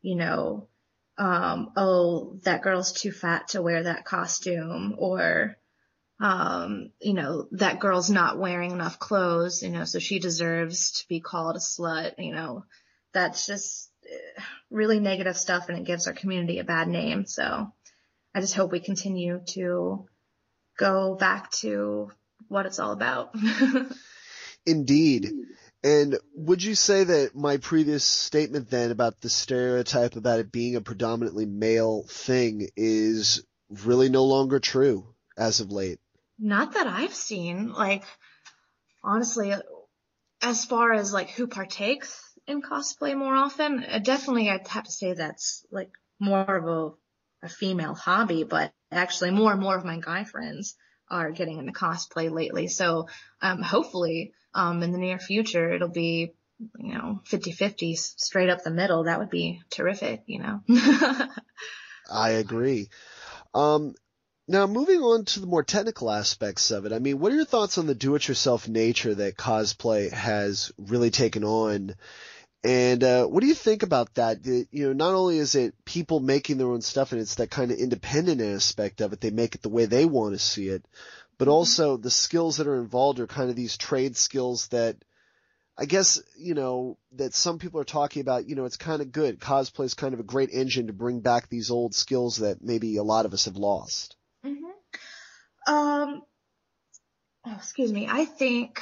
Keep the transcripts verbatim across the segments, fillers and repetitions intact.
you know, um, oh, that girl's too fat to wear that costume, or, um, you know, that girl's not wearing enough clothes, you know, so she deserves to be called a slut, you know. That's just eh, really negative stuff, and it gives our community a bad name. So I just hope we continue to go back to what it's all about. Indeed. And would you say that my previous statement then about the stereotype about it being a predominantly male thing is really no longer true as of late? Not that I've seen. Like, honestly, as far as like who partakes in cosplay more often, uh, definitely I'd have to say that's like more of a, a female hobby, but actually more and more of my guy friends are getting into cosplay lately. So um, hopefully um, in the near future it'll be, you know, fifty-fifty straight up the middle. That would be terrific, you know. I agree. Um, now, moving on to the more technical aspects of it, I mean, what are your thoughts on the do-it-yourself nature that cosplay has really taken on? And uh, what do you think about that? You know, not only is it people making their own stuff, and it's that kind of independent aspect of it, they make it the way they want to see it, but also the skills that are involved are kind of these trade skills that I guess, you know, that some people are talking about, you know, it's kind of good. Cosplay is kind of a great engine to bring back these old skills that maybe a lot of us have lost. Mm-hmm. Um, oh, excuse me. I think,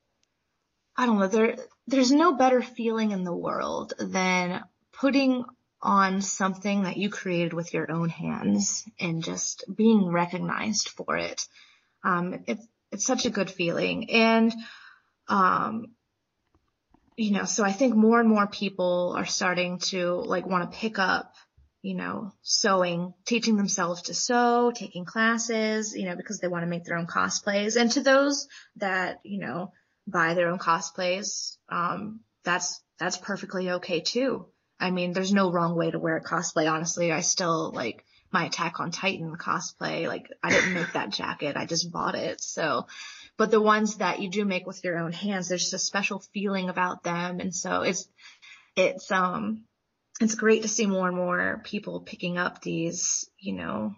I don't know, there, there's no better feeling in the world than putting on something that you created with your own hands and just being recognized for it. Um, it's, it's such a good feeling. And, um, you know, so I think more and more people are starting to like want to pick up, you know, sewing, teaching themselves to sew, taking classes, you know, because they want to make their own cosplays. And to those that, you know, buy their own cosplays, um, that's, that's perfectly okay too. I mean, there's no wrong way to wear a cosplay. Honestly, I still like my Attack on Titan cosplay. Like, I didn't make that jacket. I just bought it. So, but the ones that you do make with your own hands, there's just a special feeling about them. And so it's, it's, um, it's great to see more and more people picking up these, you know,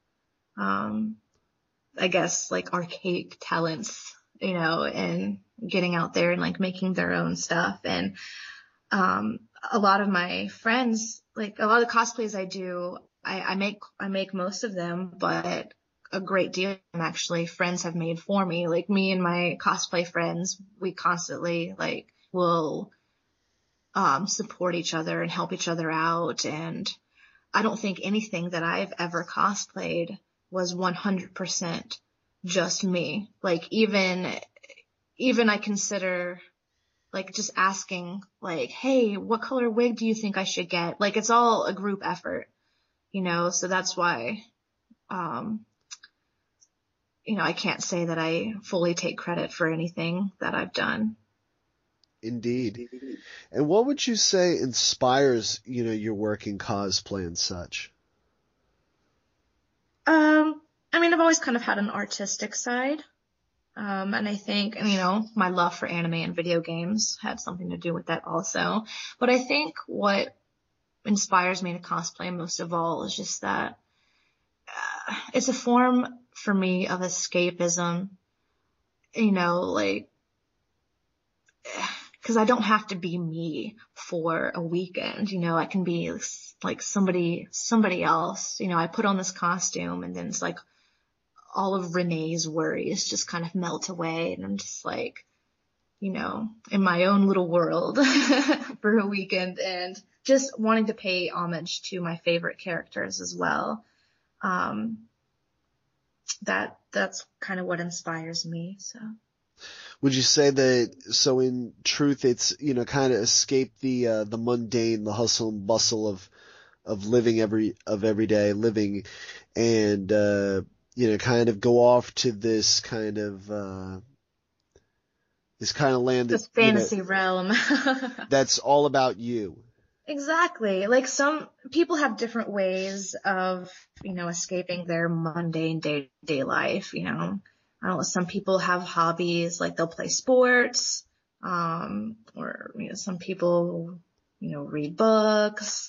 um, I guess like archaic talents, you know, and getting out there and like making their own stuff. And, um, a lot of my friends, like a lot of the cosplays I do, I, I make, I make most of them, but a great deal of them actually friends have made for me. Like me and my cosplay friends, we constantly like will, um, support each other and help each other out. And I don't think anything that I've ever cosplayed was one hundred percent just me. Like even, even I consider like just asking like, hey, what color wig do you think I should get? Like it's all a group effort, you know? So that's why, um, you know, I can't say that I fully take credit for anything that I've done. Indeed. And what would you say inspires, you know, your work in cosplay and such? Um, I mean, I've always kind of had an artistic side. Um, and I think, you know, my love for anime and video games had something to do with that also. But I think what inspires me to cosplay most of all is just that uh, it's a form for me of escapism, you know, like, because I don't have to be me for a weekend, you know, I can be like somebody, somebody else, you know, I put on this costume and then it's like all of Renee's worries just kind of melt away. And I'm just like, you know, in my own little world for a weekend and just wanting to pay homage to my favorite characters as well. Um, that, that's kind of what inspires me. So. Would you say that, so in truth, it's, you know, kind of escape the, uh, the mundane, the hustle and bustle of, of living every, of everyday living and, uh, you know, kind of go off to this kind of, uh, this kind of land that, This you know, fantasy realm. that's all about you. Exactly. Like some people have different ways of, you know, escaping their mundane day-to-day life, you know. I don't know, some people have hobbies, like they'll play sports, um, or, you know, some people, you know, read books,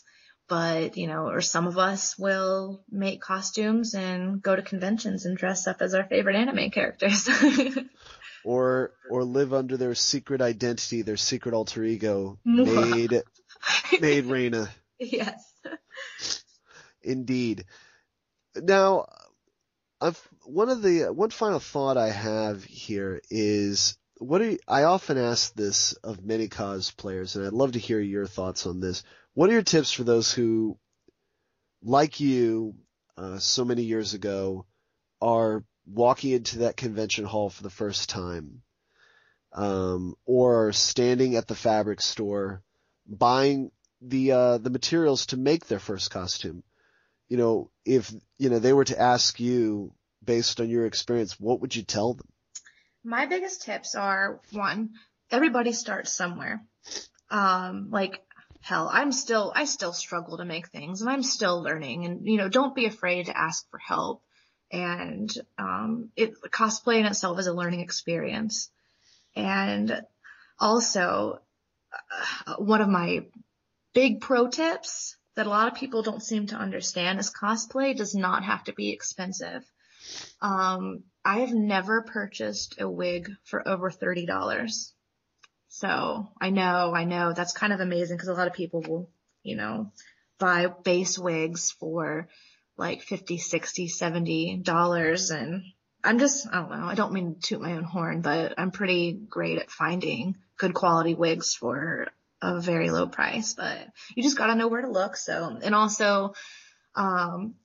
but, you know, or some of us will make costumes and go to conventions and dress up as our favorite anime characters. or or live under their secret identity, their secret alter ego, made made Reina. Yes. Indeed. Now, I've, one of the one final thought I have here is, what are you, I often ask this of many cosplayers, and I'd love to hear your thoughts on this. What are your tips for those who, like you, uh, so many years ago, are walking into that convention hall for the first time, um, or standing at the fabric store, buying the uh, the materials to make their first costume? You know, if you know they were to ask you, based on your experience, what would you tell them? My biggest tips are, one, everybody starts somewhere. Um, like, hell, I'm still, I still struggle to make things, and I'm still learning, and, you know, don't be afraid to ask for help. And, um, it, cosplay in itself is a learning experience. And also, uh, one of my big pro tips that a lot of people don't seem to understand is cosplay does not have to be expensive. Um, I have never purchased a wig for over thirty dollars. So I know, I know that's kind of amazing, because a lot of people will, you know, buy base wigs for like fifty, sixty, seventy dollars. And I'm just, I don't know, I don't mean to toot my own horn, but I'm pretty great at finding good quality wigs for a very low price, but you just got to know where to look. So, and also, um,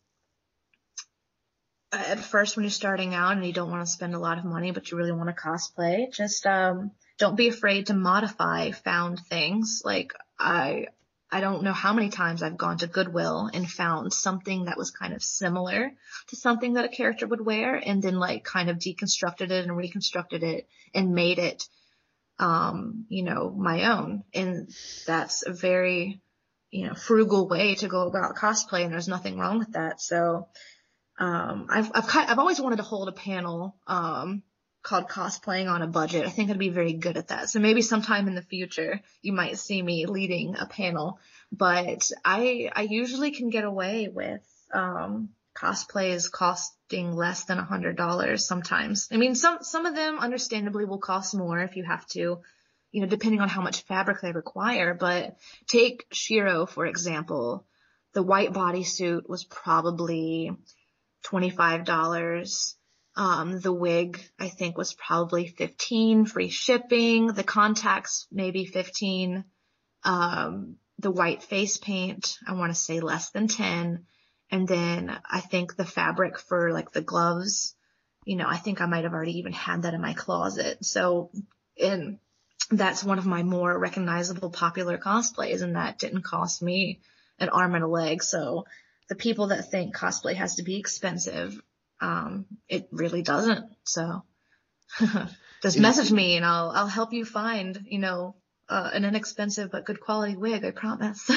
at first when you're starting out and you don't want to spend a lot of money, but you really want to cosplay, just, um, don't be afraid to modify found things. Like I, I don't know how many times I've gone to Goodwill and found something that was kind of similar to something that a character would wear, and then like kind of deconstructed it and reconstructed it and made it, um, you know, my own. And that's a very, you know, frugal way to go about cosplay, and there's nothing wrong with that. So, um, I've, I've kind, I've always wanted to hold a panel, um, called Cosplaying on a Budget. I think I'd be very good at that. So maybe sometime in the future you might see me leading a panel, but I, I usually can get away with, um, cosplays costing less than a hundred dollars sometimes. I mean, some, some of them understandably will cost more if you have to, you know, depending on how much fabric they require. But take Shiro, for example. The white bodysuit was probably twenty-five dollars. Um, the wig, I think, was probably fifteen, free shipping. The contacts, maybe fifteen. Um, the white face paint, I want to say less than ten. And then I think the fabric for like the gloves, you know, I think I might have already even had that in my closet. So, and that's one of my more recognizable popular cosplays, and that didn't cost me an arm and a leg. So the people that think cosplay has to be expensive, um, it really doesn't. So just message me and I'll, I'll help you find, you know, uh, an inexpensive but good quality wig, I promise.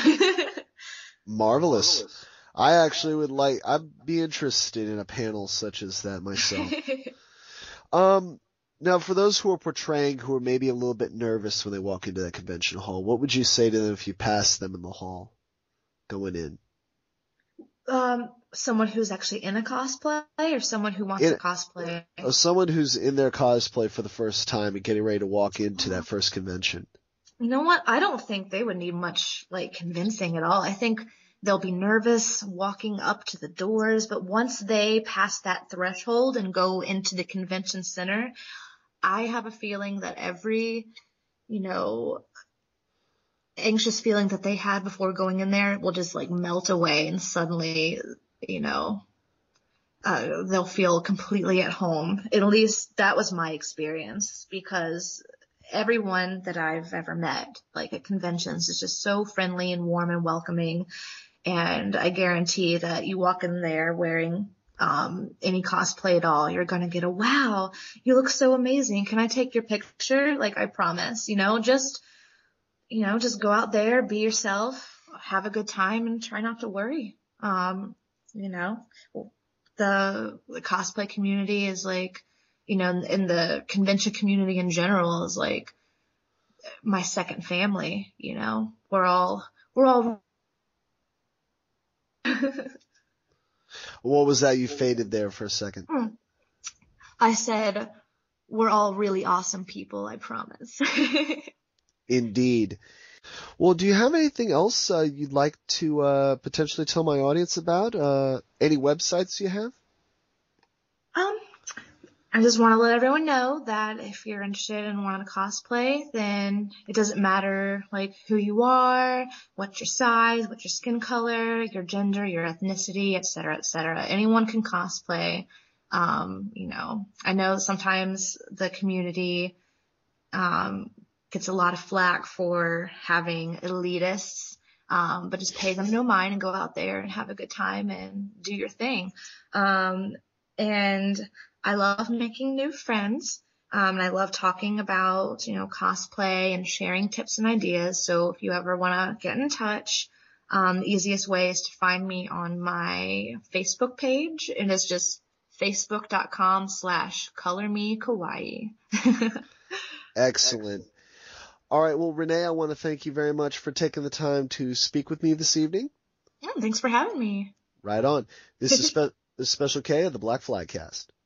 Marvelous. I actually would like, I'd be interested in a panel such as that myself. um, now for those who are portraying, who are maybe a little bit nervous when they walk into that convention hall, what would you say to them if you passed them in the hall going in? Um, someone who's actually in a cosplay, or someone who wants in, to cosplay? Uh, someone who's in their cosplay for the first time and getting ready to walk into that first convention. You know what? I don't think they would need much like convincing at all. I think they'll be nervous walking up to the doors, but once they pass that threshold and go into the convention center, I have a feeling that every, you know, anxious feeling that they had before going in there will just like melt away, and suddenly, you know, uh, they'll feel completely at home. At least that was my experience, because everyone that I've ever met, like at conventions, is just so friendly and warm and welcoming. And I guarantee that you walk in there wearing um any cosplay at all, you're going to get a, wow, you look so amazing. Can I take your picture? Like, I promise, you know, just, you know, just go out there, be yourself, have a good time, and try not to worry. Um, you know, the, the cosplay community is like, you know, in the convention community in general is like my second family, you know, we're all, we're all What was that? You faded there for a second. Hmm. I said, we're all really awesome people, I promise. Indeed. Well, do you have anything else uh, you'd like to uh, potentially tell my audience about? Uh, any websites you have? Um, I just want to let everyone know that if you're interested in wanting to cosplay, then it doesn't matter like who you are, what's your size, what's your skin color, your gender, your ethnicity, et cetera, et cetera. Anyone can cosplay. Um, you know, I know sometimes the community um, gets a lot of flack for having elitists, um, but just pay them no mind and go out there and have a good time and do your thing. Um, and I love making new friends. Um, and I love talking about, you know, cosplay and sharing tips and ideas. So if you ever want to get in touch, um, the easiest way is to find me on my Facebook page. And it's just facebook.com slash color me kawaii. Excellent. All right. Well, Renee, I want to thank you very much for taking the time to speak with me this evening. Yeah, thanks for having me. Right on. This is, spe- this is Special K of the Black Flag Cast.